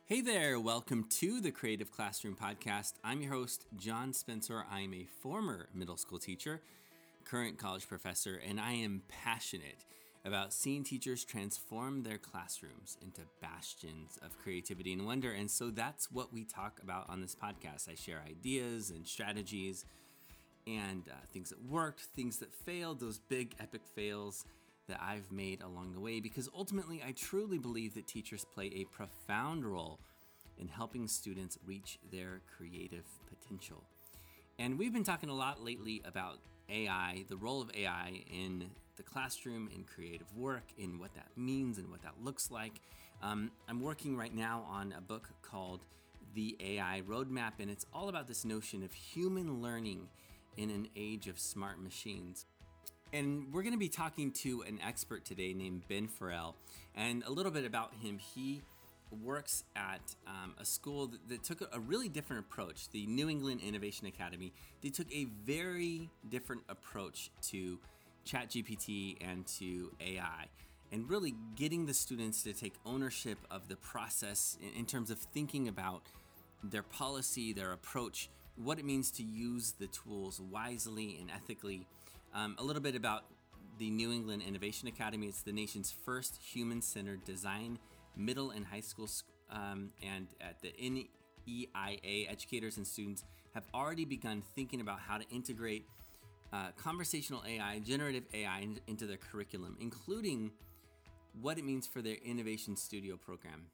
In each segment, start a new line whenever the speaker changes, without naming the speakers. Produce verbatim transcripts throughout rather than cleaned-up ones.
Hey there, welcome to the Creative Classroom Podcast. I'm your host, John Spencer. I am a former middle school teacher, current college professor, and I am passionate about seeing teachers transform their classrooms into bastions of creativity and wonder. And so that's what we talk about on this podcast. I share ideas and strategies and uh, things that worked, things that failed, those big epic fails that I've made along the way, because ultimately I truly believe that teachers play a profound role in helping students reach their creative potential. And we've been talking a lot lately about A I, the role of A I in the classroom, in creative work, in what that means and what that looks like. Um, I'm working right now on a book called The A I Roadmap, and it's all about this notion of human learning in an age of smart machines. And we're going to be talking to an expert today named Ben Farrell, and a little bit about him. He works at um, a school that, that took a really different approach, the New England Innovation Academy. They took a very different approach to ChatGPT and to A I, and really getting the students to take ownership of the process in, in terms of thinking about their policy, their approach, what it means to use the tools wisely and ethically. Um, a little bit about the New England Innovation Academy. It's the nation's first human-centered design middle and high school, um, and at the N E I A, educators and students have already begun thinking about how to integrate uh, conversational A I, generative A I in, into their curriculum, including what it means for their Innovation Studio program.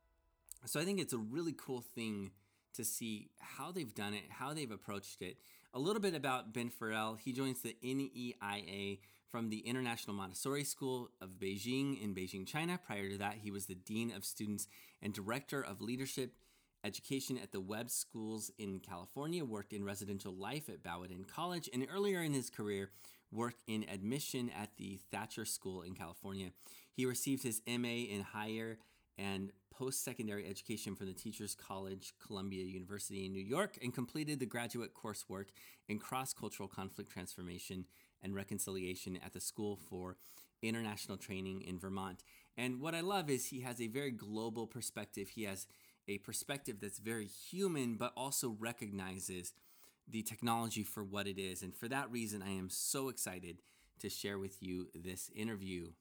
So I think it's a really cool thing to see how they've done it, how they've approached it. A little bit about Ben Farrell. He joins the N E I A from the International Montessori School of Beijing in Beijing, China. Prior to that, he was the Dean of Students and Director of Leadership Education at the Webb Schools in California, worked in residential life at Bowdoin College, and earlier in his career, worked in admission at the Thatcher School in California. He received his M A in higher and post-secondary education from the Teachers College, Columbia University in New York, and completed the graduate coursework in cross-cultural conflict transformation and reconciliation at the School for International Training in Vermont. And what I love is he has a very global perspective. He has a perspective that's very human, but also recognizes the technology for what it is. And for that reason, I am so excited to share with you this interview.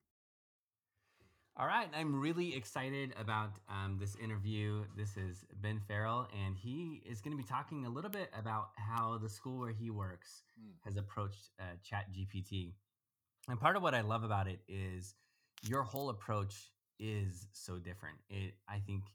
All right, I'm really excited about um, this interview. This is Ben Farrell, and he is going to be talking a little bit about how the school where he works mm. has approached uh, ChatGPT. And part of what I love about it is your whole approach is so different. It, I think,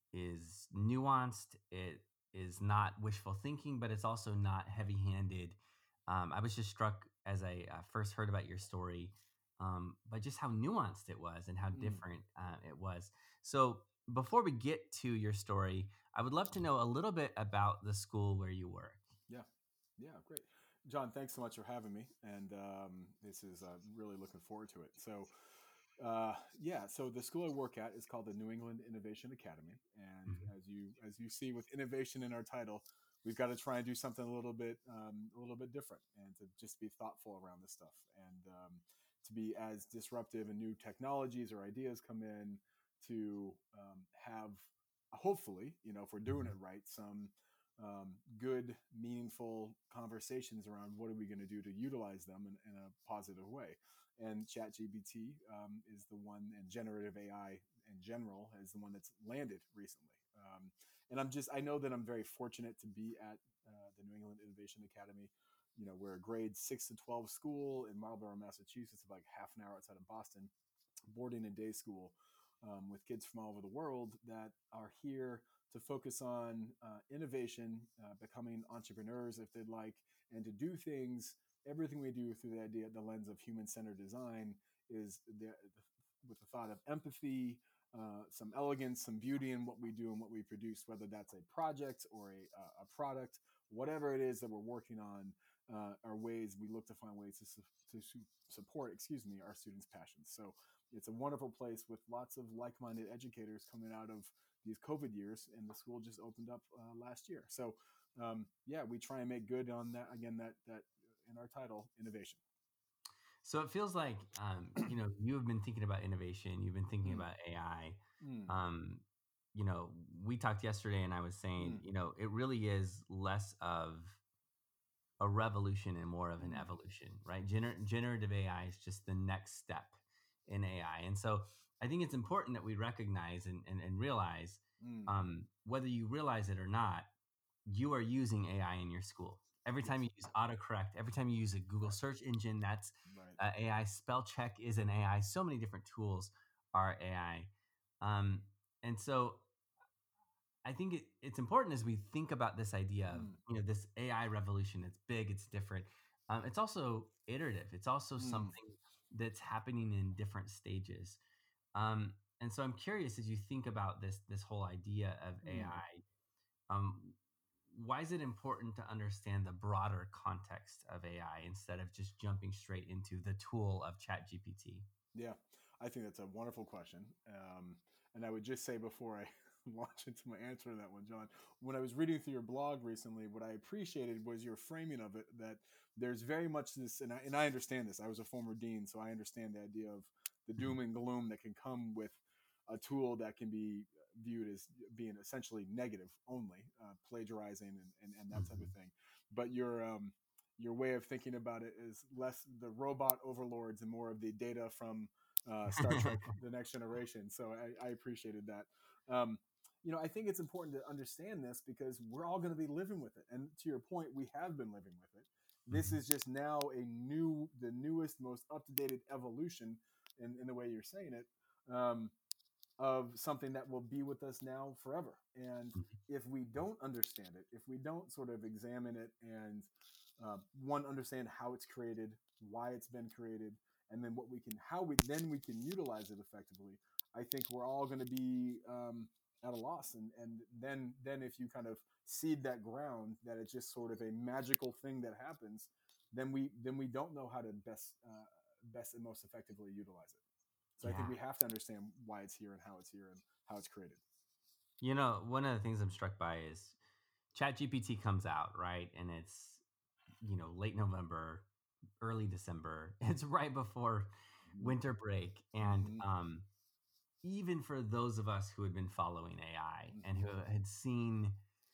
is nuanced. It is not wishful thinking, but it's also not heavy-handed. Um, I was just struck as I uh, first heard about your story Um, but just how nuanced it was and how different uh, it was. So before we get to your story, I would love to know a little bit about the school where you work.
Yeah, yeah, great. John, thanks so much for having me. And um, this is uh, really looking forward to it. So uh, yeah, so the school I work at is called the New England Innovation Academy. And mm-hmm. as you as you see with innovation in our title, we've got to try and do something a little bit um, a little bit different and to just be thoughtful around this stuff. And um, to be as disruptive and new technologies or ideas come in to um, have, hopefully, you know, if we're doing it right, some um, good, meaningful conversations around what are we going to do to utilize them in, in a positive way. And ChatGPT um, is the one, and generative A I in general is the one that's landed recently. Um, and I'm just, I know that I'm very fortunate to be at uh, the New England Innovation Academy. You know, we're a grade six to twelve school in Marlborough, Massachusetts, like half an hour outside of Boston, boarding and day school um, with kids from all over the world that are here to focus on uh, innovation, uh, becoming entrepreneurs if they'd like, and to do things. Everything we do through the idea, the lens of human-centered design, is the, with the thought of empathy, uh, some elegance, some beauty in what we do and what we produce, whether that's a project or a, a product, whatever it is that we're working on. Uh, are ways we look to find ways to, su- to su- support, excuse me, our students' passions. So it's a wonderful place with lots of like-minded educators coming out of these COVID years, and the school just opened up uh, last year. So um, yeah, we try and make good on that, again, that that in our title, innovation.
So it feels like, um, you know, you have been thinking about innovation, you've been thinking mm. about A I. Mm. Um, you know, we talked yesterday and I was saying,
Mm,
you know, it really is less of a revolution and more of an
mm,
evolution, right? Gener- generative A I is just the next step in A I. And so I think it's important that we recognize and, and, and realize,
mm.
um, whether you realize it or not, you are using A I in your school. Every
Yes.
time you use autocorrect, every time you use a Google
Right.
search engine, that's
Right.
uh, A I. Spell check is an A I. So many different tools are A I. Um, and so I think it, it's important as we think about this idea of,
Mm,
you know, this A I revolution. It's big, it's different. Um, it's also iterative. It's also
mm,
something that's happening in different stages. Um, and so I'm curious as you think about this this whole idea of
mm.
A I. Um, why is it important to understand the broader context of A I instead of just jumping straight into the tool of ChatGPT?
Yeah, I think that's a wonderful question. Um, and I would just say before I launch into my answer to that one, John, when I was reading through your blog recently, what I appreciated was your framing of it, that there's very much this, and I, and I understand this. I was a former dean, so I understand the idea of the
Mhm.
doom and gloom that can come with a tool that can be viewed as being essentially negative only, uh, plagiarizing and, and, and that type of
Mhm.
thing. But your um, your way of thinking about it is less the robot overlords and more of the data from uh, Star Trek: The Next Generation. So I, I appreciated that. Um, you know, I think it's important to understand this because we're all going to be living with it. And to your point, we have been living with it. This
Mhm.
is just now a new, the newest, most up to date evolution in, in the way you're saying it. Um, of something that will be with us now forever. And
Mhm.
if we don't understand it, if we don't sort of examine it and uh, one understand how it's created, why it's been created, and then what we can, how we then we can utilize it effectively, I think we're all going to be um, at a loss. And and then then if you kind of seed that ground that it's just sort of a magical thing that happens, then we then we don't know how to best uh, best and most effectively utilize it. So I think
Yeah.
we have to understand why it's here and how it's here and how it's created.
You know, one of the things I'm struck by is ChatGPT comes out, right? And it's, you know, late November, early December. It's right before
Mm-hmm.
winter break. And
Mm-hmm.
um, even for those of us who had been following A I and
Mm-hmm.
who had seen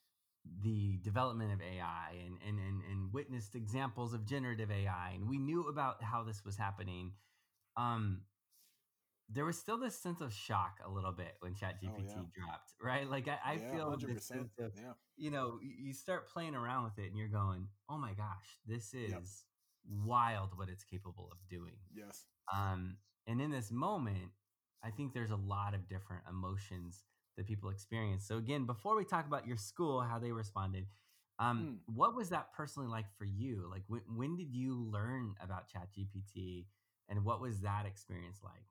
the development of A I and, and, and, and witnessed examples of generative A I, and we knew about how this was happening, um, there was still this sense of shock a little bit when
Oh yeah,
ChatGPT dropped, right? Like I, I
yeah,
feel
hundred
this
percent.
sense of,
Yeah.
you know, y- you start playing around with it and you're going, oh my gosh, this
Yep.
is wild what it's capable of doing.
Yes.
Um, and in this moment, I think there's a lot of different emotions that people experience. So again, before we talk about your school, how they responded, um,
Mm.
what was that personally like for you? Like when, when did you learn about ChatGPT and what was that experience like?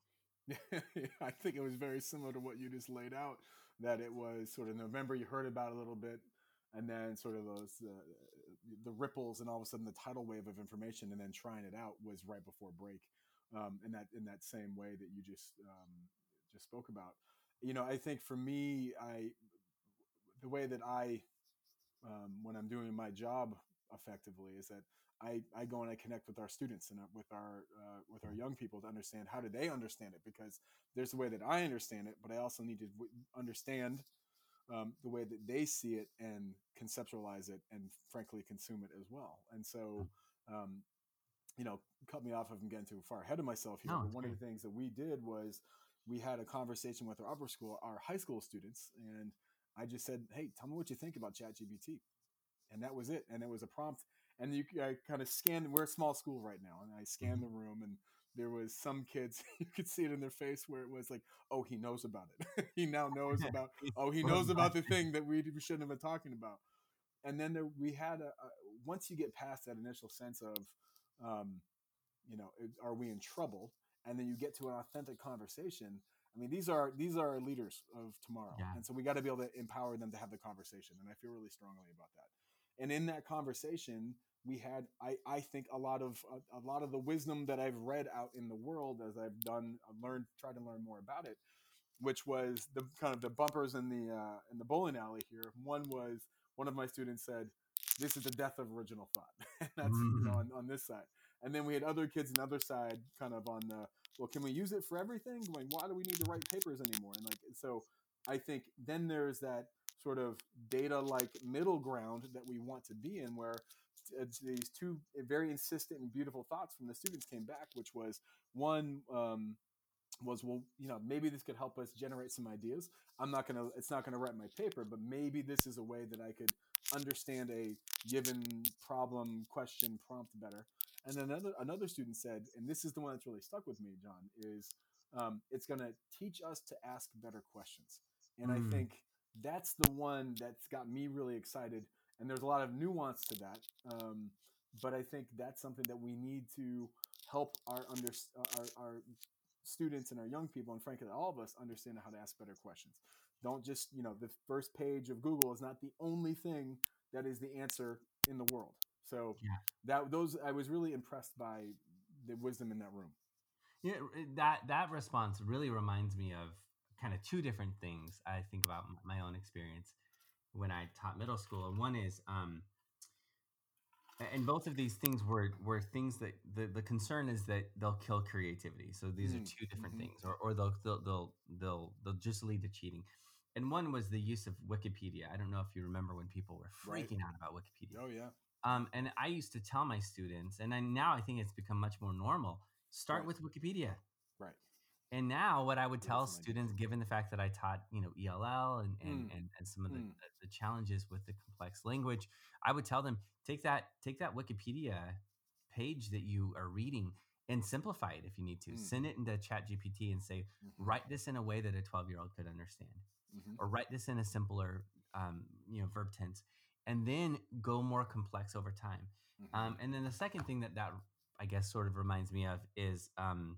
I think it was very similar to what you just laid out. That it was sort of November. You heard about it a little bit, and then sort of those uh, the ripples, and all of a sudden the tidal wave of information, and then trying it out was right before break. Um, in that in that same way that you just um, just spoke about. You know, I think for me, I the way that I um, when I'm doing my job effectively is that I, I go and I connect with our students and uh, with our uh, with our young people to understand how do they understand it, because there's a way that I understand it, but I also need to w- understand um, the way that they see it and conceptualize it and frankly consume it as well. And so, um, you know, cut me off if I'm getting too far ahead of myself here.
No,
But
it's
one of
great.
the things that we did was we had a conversation with our upper school, our high school students, and I just said, "Hey, tell me what you think about ChatGPT," and that was it. And it was a prompt, and you I kind of scanned. We're a small school right now, and I scanned
Mhm.
the room, and there was some kids you could see it in their face where it was like, "Oh, he knows about it. He now knows about. Oh, he
Well,
knows
my-
about the thing that we, we shouldn't have been talking about." And then there, we had a, a once you get past that initial sense of um, you know, are we in trouble, and then you get to an authentic conversation. I mean, these are these are our leaders of tomorrow,
yeah.
and so we got to be able to empower them to have the conversation, and I feel really strongly about that. And in that conversation we had, i i think a lot of a, a lot of the wisdom that I've read out in the world as I've done I've learned tried to learn more about it, which was the kind of the bumpers in the uh, in the bowling alley here. One was one of my students said, "This is the death of original thought," and that's, you know,
Mhm.
on, on this side. And then we had other kids on the other side, kind of on the, well, can we use it for everything? Going, why do we need to write papers anymore? And like, so I think then there's that sort of data like middle ground that we want to be in, where it's these two very insistent and beautiful thoughts from the students came back, which was one, um, was, well, you know, maybe this could help us generate some ideas. I'm not gonna It's not gonna write my paper, but maybe this is a way that I could understand a given problem, question, prompt better. And then another another student said, and this is the one that's really stuck with me, John, is, um, it's gonna teach us to ask better questions. And I
Mm.
think that's the one that's got me really excited. And there's a lot of nuance to that, um, but I think that's something that we need to help our under our, our students and our young people, and frankly all of us, understand how to ask better questions. Don't just, you know, the first page of Google is not the only thing that is the answer in the world. So
Yeah.
that those I was really impressed by the wisdom in that room.
Yeah, that that response really reminds me of kind of two different things I think about m- my own experience when I taught middle school. And one is, um, and both of these things were were things that the, the concern is that they'll kill creativity. So these are
Mm,
two different
hmm.
things, or or they'll they'll they'll they'll, they'll just lead to cheating. And one was the use of Wikipedia. I don't know if you remember when people were
Right.
freaking out about Wikipedia.
Oh yeah. Yeah.
Um, and I used to tell my students, and I, now I think it's become much more normal. Start
Right.
with Wikipedia.
Right.
And now what I would
Really
tell
different idea.
students, given the fact that I taught, you know, E L L and and
Mm,
and, and some of the,
mm,
the challenges with the complex language, I would tell them take that take that Wikipedia page that you are reading and simplify it if you need to.
mm,
Send it into Chat G P T and say,
hmm,
write this in a way that a twelve year old could understand,
hmm,
or write this in a simpler, um, you know, verb tense, and then go more complex over time.
hmm,
Um, and then the second thing that that I guess sort of reminds me of is, um,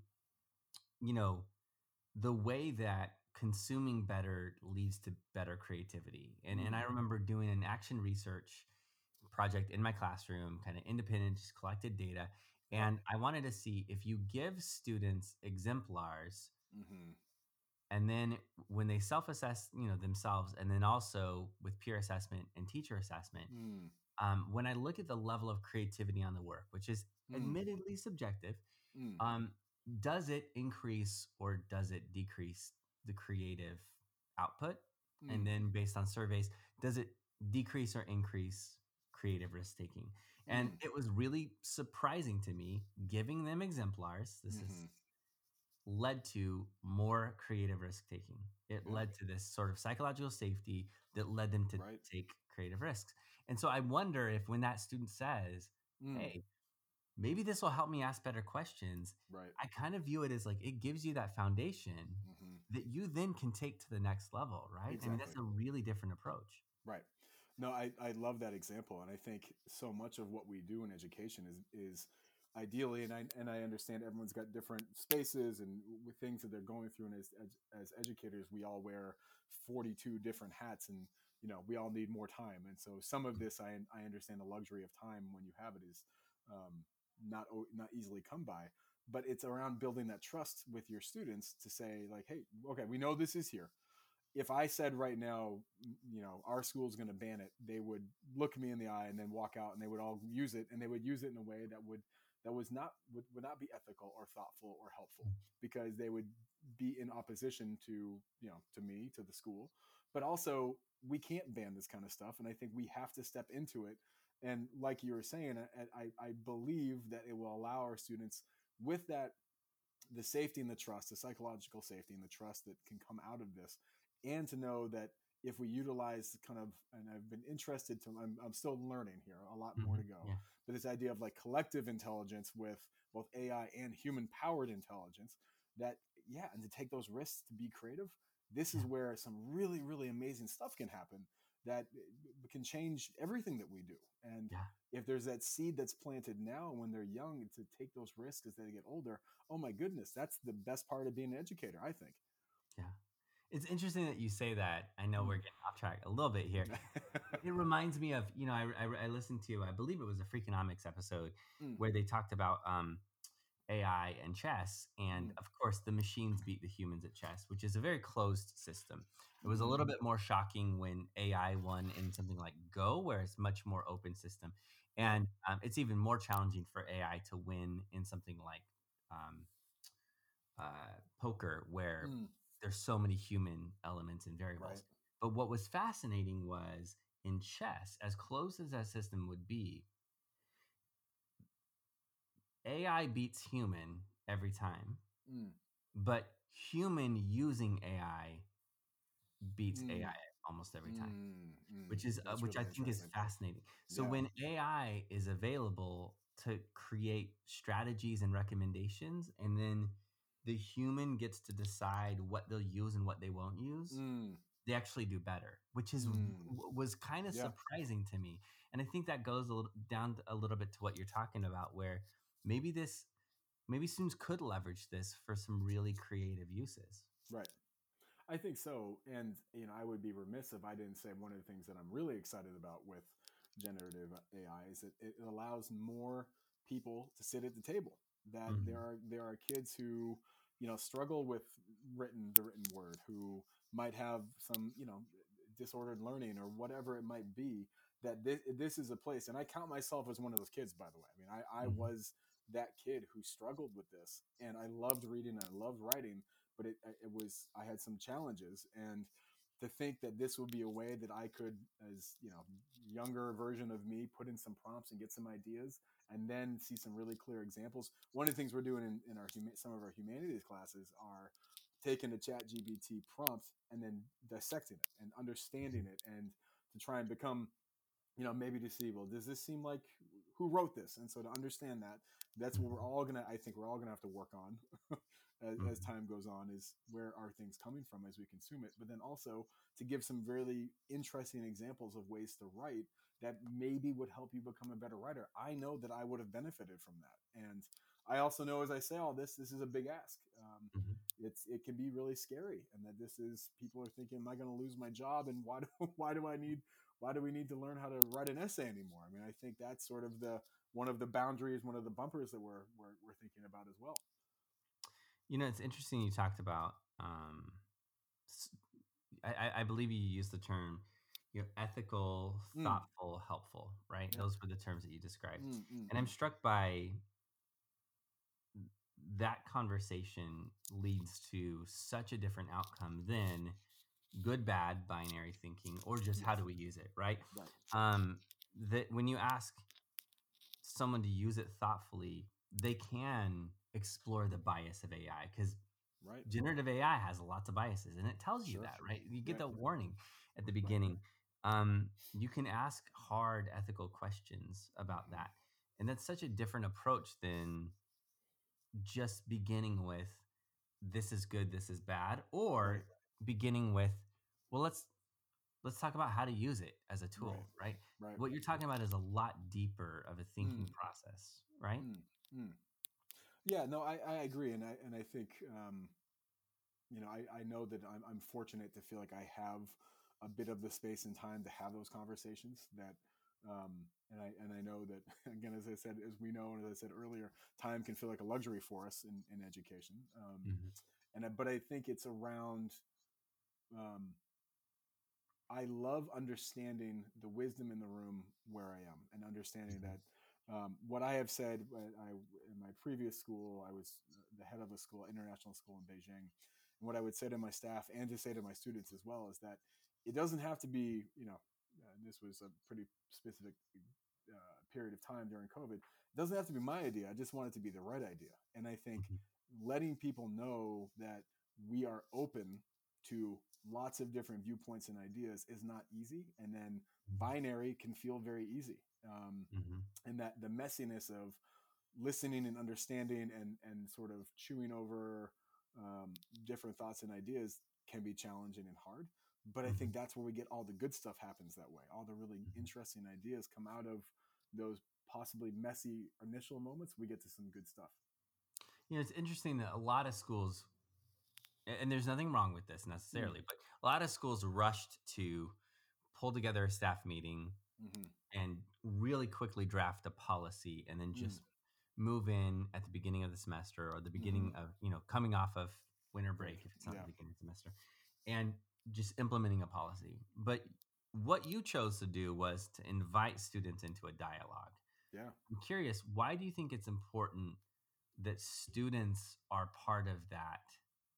you know, the way that consuming better leads to better creativity. And and
mm,
I remember doing an action research project in my classroom, kind of independent, just collected data.
yep,
And I wanted to see if you give students exemplars
hmm,
and then when they self-assess, you know, themselves, and then also with peer assessment and teacher assessment,
mm,
um, when I look at the level of creativity on the work, which is
mm,
admittedly subjective,
mm,
um, does it increase or does it decrease the creative output? And
mm,
then based on surveys, does it decrease or increase creative risk taking? And
mm,
it was really surprising to me giving them exemplars. This is
hmm.
led to more creative risk taking. It
Yeah.
led to this sort of psychological safety that led them to
Right.
take creative risks. And so I wonder if when that student says,
Mm,
hey, maybe this will help me ask better questions,
right.
I kind of view it as like it gives you that foundation
Hmm.
that you then can take to the next level, right? I mean,
Exactly.
that's a really different approach.
Right. No, I, I love that example, and I think so much of what we do in education is is ideally, and I and I understand everyone's got different spaces and with things that they're going through, and as as, as educators, we all wear forty-two different hats, and you know we all need more time, and so some of this I I understand the luxury of time when you have it is, um, not not easily come by, but it's around building that trust with your students to say like, hey, okay, we know this is here. If I said right now, you know, our school is going to ban it, they would look me in the eye and then walk out, and they would all use it, and they would use it in a way that would that was not would, would not be ethical or thoughtful or helpful, because they would be in opposition to, you know, to me, to the school. But also, we can't ban this kind of stuff, and I think we have to step into it. And like you were saying, I, I, I believe that it will allow our students, with that, the safety and the trust, the psychological safety and the trust that can come out of this, and to know that if we utilize kind of, and I've been interested to, I'm, I'm still learning here, a lot more
Mhm.
to go,
Yeah.
but this idea of like collective intelligence with both A I and human powered intelligence, that, yeah, and to take those risks to be creative, this
Yeah.
is where some really, really amazing stuff can happen that can change everything that we do. And
Yeah.
if there's that seed that's planted now when they're young to take those risks as they get older, oh my goodness, that's the best part of being an educator, I think.
Yeah. It's interesting that you say that. I know we're
Mm.
getting off track a little bit here. It reminds me of, you know, I, I, I listened to, I believe it was a Freakonomics episode
Mm,
where they talked about um, A I and chess. And
mm,
of course, the machines beat the humans at chess, which is a very closed system. It was a
mhm,
little bit more shocking when A I won in something like Go, where it's much more open system.
right.
And um, it's even more challenging for A I to win in something like um, uh, poker, where
Mm,
there's so many human elements and
Right.
variables. But what was fascinating was in chess, as close as that system would be, A I beats human every time,
Mm,
but human using A I beats A I
mm,
almost every time,
mm, mm.
which is uh,
That's
which
really
I think is
interesting.
fascinating. So
Yeah.
when A I is available to create strategies and recommendations, and then the human gets to decide what they'll use and what they won't use,
Mm,
they actually do better, which is
mm.
was kind of
Yeah.
surprising to me. And I think that goes a little, down a little bit to what you're talking about, where maybe this maybe students could leverage this for some really creative uses.
Right. I think so. And, you know, I would be remiss if I didn't say one of the things that I'm really excited about with generative A I is that it allows more people to sit at the table. That there
Hmm.
are there are kids who, you know, struggle with written the written word, who might have some, you know, disordered learning or whatever it might be. That this this is a place, and I count myself as one of those kids, by the way. I mean, I, I
Hmm.
was that kid who struggled with this, and I loved reading, and I loved writing, but it, it was I had some challenges, and to think that this would be a way that I could, as you know, younger version of me, put in some prompts and get some ideas, and then see some really clear examples. One of the things we're doing in, in our some of our humanities classes are taking the Chat G P T prompt and then dissecting it and understanding it, and to try and become, you know, maybe to see, well, does this seem like who wrote this? And so to understand that, that's what we're all gonna, I think we're all gonna have to work on as, as
Hmm.
time goes on, is where are things coming from as we consume it, but then also to give some really interesting examples of ways to write that maybe would help you become a better writer. I know that I would have benefited from that. And I also know, as I say all this, this is a big ask. Um,
Hmm.
it's it can be really scary, and that this is, people are thinking, am I going to lose my job, and why do why do I need why do we need to learn how to write an essay anymore? I mean, I think that's sort of the one of the boundaries, one of the bumpers that we're we're, we're thinking about as well.
You know, it's interesting you talked about. Um, s- I, I I believe you used the term, you know, ethical,
Mm,
thoughtful, helpful. Right?
yeah.
Those were the terms that you described,
Mm, mm,
and I'm struck by that conversation leads to such a different outcome than good bad binary thinking or just how
yes.
do we use it, right?
Right.
um that when you ask someone to use it thoughtfully, they can explore the bias of A I, because
Right.
generative A I has lots of biases and it tells you
Sure.
that, right? You get
Yeah.
that warning at the
Right.
beginning. Um, you can ask hard ethical questions about
Hmm.
that. And that's such a different approach than just beginning with this is good, this is bad,
Right.
or beginning with, well, let's let's talk about how to use it as a
Right.
tool, right?
Right.
What you're talking about is a lot deeper of a thinking
Mm,
process, right?
mm, mm. Yeah. No, I, I agree, and I and I think, um, you know, I, I know that I'm, I'm fortunate to feel like I have a bit of the space and time to have those conversations. That, um, and I and I know that, again, as I said, as we know, and as I said earlier, time can feel like a luxury for us in, in education. Um,
Hmm.
and I, but I think it's around. Um, I love understanding the wisdom in the room where I am, and understanding
Hmm.
that, um, what I have said. I, in my previous school, I was the head of a school, international school in Beijing, and what I would say to my staff and to say to my students as well is that it doesn't have to be, you know, uh, this was a pretty specific uh, period of time during COVID. It doesn't have to be my idea. I just want it to be the right idea. And I think
Hmm.
letting people know that we are open to lots of different viewpoints and ideas is not easy. And then binary can feel very easy. Um,
Hmm.
and that the messiness of listening and understanding, and, and sort of chewing over, um, different thoughts and ideas can be challenging and hard. But I think
Hmm.
that's where we get all the good stuff happens that way. All the really
Hmm.
interesting ideas come out of those possibly messy initial moments. We get to some good stuff.
You know, it's interesting that a lot of schools, a- and there's nothing wrong with this
Mm,
necessarily, but a lot of schools rushed to pull together a staff meeting
mm-hmm,
and really quickly draft a policy and then
mm,
just move in at the beginning of the semester or the
mm-hmm.
beginning of, you know, coming off of winter
Break.
break if it's not the
Yeah.
beginning of the semester, and just implementing a policy. But what you chose to do was to invite students into a dialogue.
Yeah.
I'm curious, why do you think it's important that students are part of that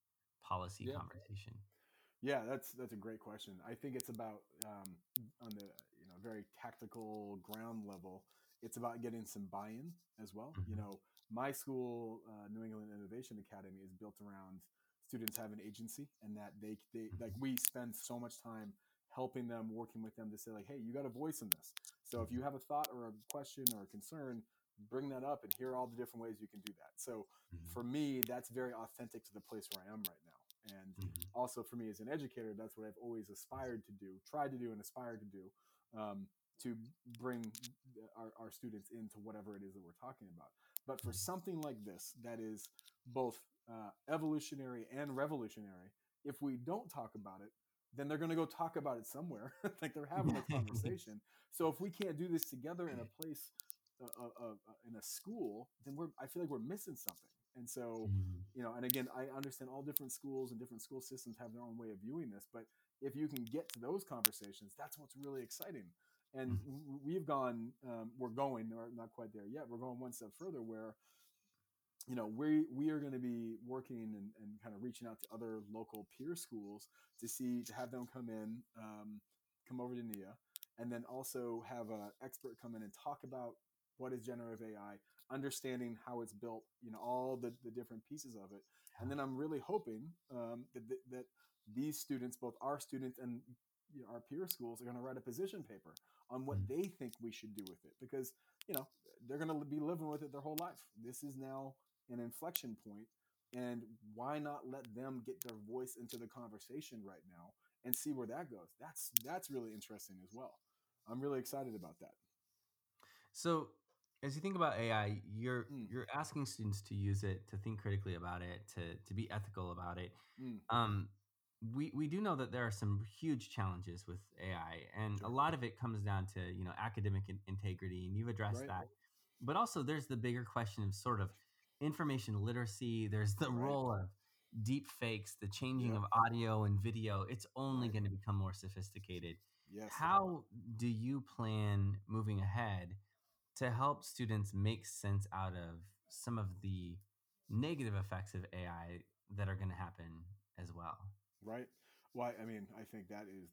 policy
Yeah.
conversation?
Yeah, that's that's a great question. I think it's about um, on the you know very tactical ground level. It's about getting some buy-in as well. You
Hmm.
know, my school, uh, New England Innovation Academy, is built around students having agency, and that they they like
Hmm.
we spend so much time helping them, working with them to say like, hey, you got a voice in this. So if
Hmm.
you have a thought or a question or a concern, bring that up, and here are all the different ways you can do that. So for
Hmm.
me, that's very authentic to the place where I am right now, and
Hmm.
also for me as an educator, that's what I've always aspired to do, tried to do, and aspired to do, um, to bring our, our students into whatever it is that we're talking about. But for something like this, that is both uh, evolutionary and revolutionary, if we don't talk about it, then they're going to go talk about it somewhere. Like they're having a
Hmm.
conversation. So if we can't do this together in a place, uh, uh, uh, in a school, then we're I feel like we're missing something. And so you know and again, I understand all different schools and different school systems have their own way of viewing this, but if you can get to those conversations, that's what's really exciting. And we've gone um, we're going, or not quite there yet, we're going one step further, where you know we we are going to be working and, and kind of reaching out to other local peer schools to see to have them come in, um, come over to N I A, and then also have an expert come in and talk about what is generative A I, understanding how it's built, you know, all the, the different pieces of it. And then I'm really hoping um, that, that that these students, both our students and you know, our peer schools, are going to write a position paper on what they think we should do with it, because you know they're going to be living with it their whole life. This is now an inflection point, and why not let them get their voice into the conversation right now and see where that goes? That's that's really interesting as well. I'm really excited about that.
So, as you think about A I, you're
mm,
you're asking students to use it, to think critically about it, to to be ethical about it.
mm,
Um, we we do know that there are some huge challenges with A I, and a
sure.
lot of it comes down to you know academic in- integrity, and you've addressed
Right.
that. But also, there's the bigger question of sort of information literacy. There's the
Right.
role of deep fakes, the changing
Yep.
of audio and video. It's only
Right.
going to become more sophisticated.
Yes.
How do you plan moving ahead to help students make sense out of some of the negative effects of A I that are going to happen as well?
Right. Well, I mean, I think that is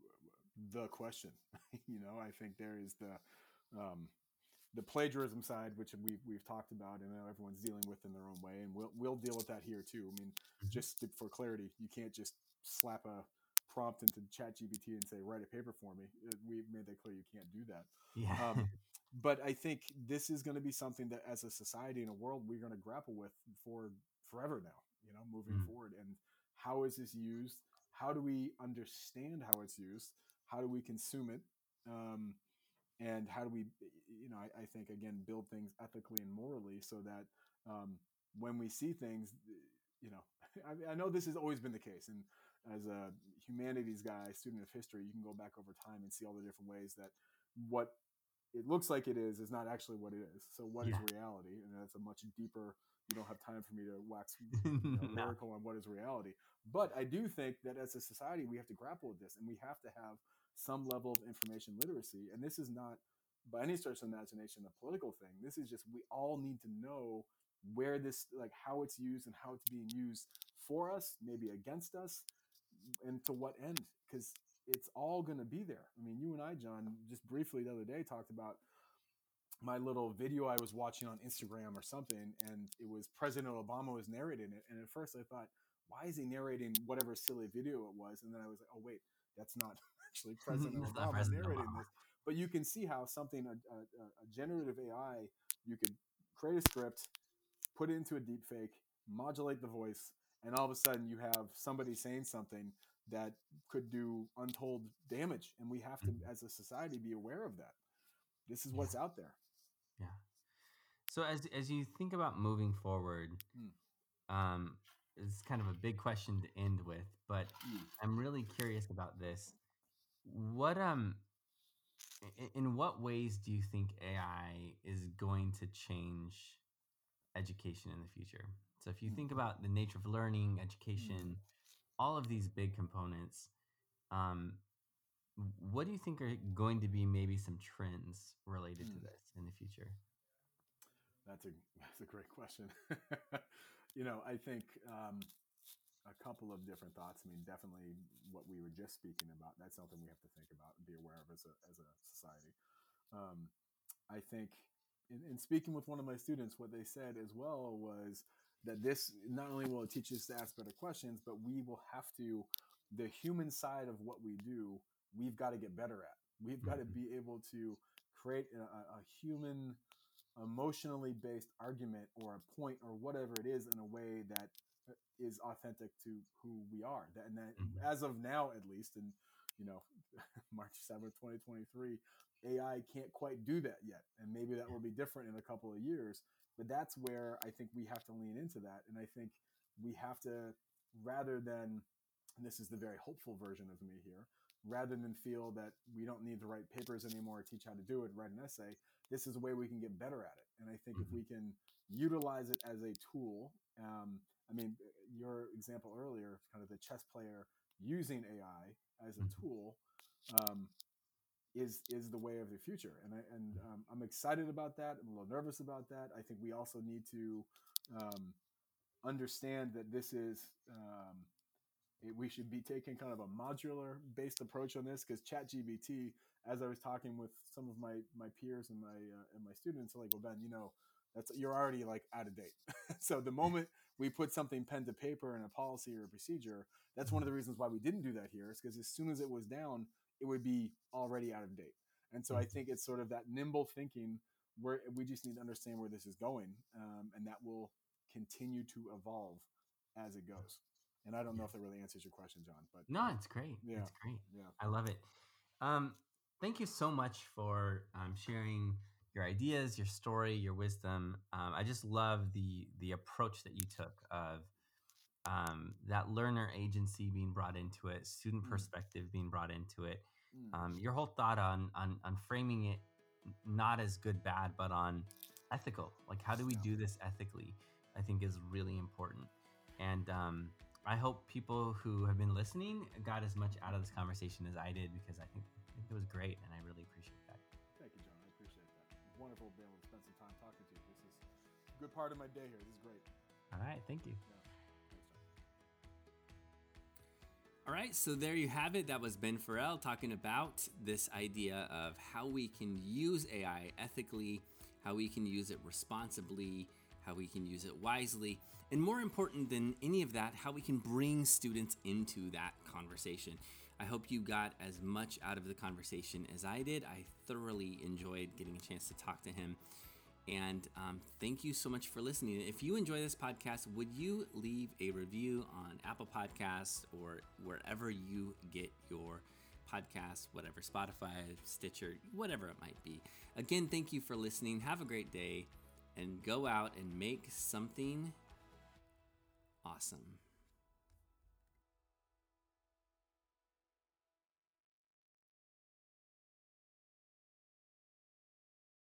the question. You know, I think there is the um, the plagiarism side, which we've we've talked about, and now everyone's dealing with in their own way, and we'll we'll deal with that here too. I mean,
Mhm.
just to, for clarity, you can't just slap a prompt into ChatGPT and say write a paper for me. Uh, We've made that clear. You can't do that.
Yeah.
Um, but I think this is going to be something that, as a society and a world, we're going to grapple with for forever now. You know, moving
Mm,
forward, and how is this used? How do we understand how it's used? How do we consume it? Um, and how do we you know I, I think again build things ethically and morally, so that um, when we see things, you know I, I know this has always been the case, and as a humanities guy, student of history, you can go back over time and see all the different ways that what it looks like it is is not actually what it is. So what is
yeah.
reality? And that's a much deeper, you don't have time for me to wax you know
No.
lyrical on what is reality. But I do think that as a society we have to grapple with this, and we have to have some level of information literacy. And this is not by any stretch of the imagination a political thing. This is just, we all need to know where this, like how it's used and how it's being used for us, maybe against us, and to what end, because it's all going to be there. I mean, you and I, John, just briefly the other day talked about my little video I was watching on Instagram or something, and it was President Obama was narrating it. And at first I thought, why is he narrating whatever silly video it was? And then I was like, oh wait, that's not actually President
That's not
Obama
President
narrating
Obama.
this. But you can see how something, a, a, a generative A I, you could create a script, put it into a deep fake, modulate the voice, and all of a sudden you have somebody saying something that could do untold damage. And we have to,
Mhm.
as a society, be aware of that. This is
Yeah.
what's out there.
Yeah. So as as you think about moving forward,
Mm,
um, it's kind of a big question to end with, but
mm,
I'm really curious about this. What um i- in what ways do you think A I is going to change education in the future? So if you
mm,
think about the nature of learning,
mm,
education, all of these big components, um, what do you think are going to be maybe some trends related to
mm.
this in the future?
That's a that's a great question. you know, I think um, a couple of different thoughts. I mean, definitely what we were just speaking about. That's something we have to think about and be aware of as a as a society. Um, I think in, in speaking with one of my students, what they said as well was that this not only will it teach us to ask better questions, but we will have to, the human side of what we do, we've got to get better at. We've got to be able to create a, a human, emotionally based argument or a point or whatever it is in a way that is authentic to who we are. That, and that,
Mm-hmm.
as of now, at least, in you know March seventh, twenty twenty-three, A I can't quite do that yet, and maybe that will be different in a couple of years. But that's where I think we have to lean into that, and I think we have to, rather than, and this is the very hopeful version of me here, rather than feel that we don't need to write papers anymore, teach how to do it, write an essay, this is a way we can get better at it. And I think mm-hmm. if we can utilize it as a tool, um, I mean, your example earlier, kind of the chess player using A I as a mm-hmm. tool, um, is is the way of the future. And, I, and um, I'm excited about that. I'm a little nervous about that. I think we also need to um, understand that this is, um, it, we should be taking kind of a modular based approach on this, because ChatGPT, as I was talking with some of my my peers and my uh, and my students, are like, well, Ben, you know, that's you're already like out of date. So the moment we put something pen to paper in a policy or a procedure, that's one of the reasons why we didn't do that here, is because as soon as it was down, it would be already out of date. And so I think it's sort of that nimble thinking where we just need to understand where this is going, um, and that will continue to evolve as it goes. And I don't know if that really answers your question, John, but
no, it's great.
Yeah,
it's great.
Yeah,
I love it. Um, thank you so much for um, sharing your ideas, your story, your wisdom. Um, I just love the the approach that you took of um, that learner agency being brought into it, student mm. perspective being brought into it. Mm. Um, your whole thought on, on on framing it not as good, bad, but on ethical. Like, how do we do this ethically? I think is really important. And um, I hope people who have been listening got as much out of this conversation as I did, because I think, I think it was great, and I really appreciate that.
Thank you, John. I appreciate that. It's wonderful to be able to spend some time talking to you. This is a good part of my day here. This is great.
All right. Thank you.
Yeah.
All right, so there you have it. That was Ben Farrell talking about this idea of how we can use A I ethically, how we can use it responsibly, how we can use it wisely, and more important than any of that, how we can bring students into that conversation. I hope you got as much out of the conversation as I did. I thoroughly enjoyed getting a chance to talk to him. And um, thank you so much for listening. If you enjoy this podcast, would you leave a review on Apple Podcasts or wherever you get your podcasts, whatever, Spotify, Stitcher, whatever it might be. Again, thank you for listening. Have a great day, and go out and make something awesome.